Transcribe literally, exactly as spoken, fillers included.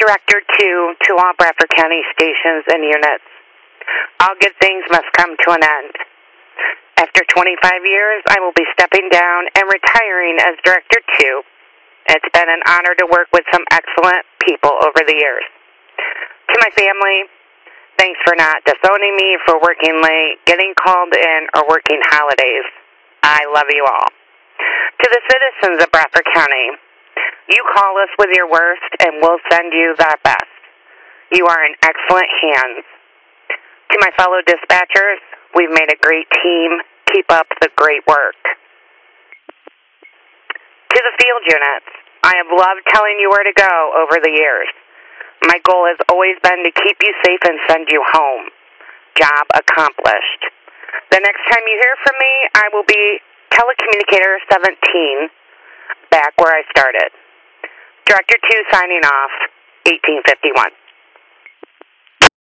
Director two to all Bradford County stations and units. All good things must come to an end. After twenty-five years, I will be stepping down and retiring as Director two. It's been an honor to work with some excellent people over the years. To my family, thanks for not disowning me for working late, getting called in, or working holidays. I love you all. To the citizens of Bradford County, you call us with your worst and we'll send you the best. You are in excellent hands. To my fellow dispatchers, we've made a great team. Keep up the great work. To the field units, I have loved telling you where to go over the years. My goal has always been to keep you safe and send you home. Job accomplished. The next time you hear from me, I will be Telecommunicator seventeen, back where I started. Director two signing off, eighteen fifty-one.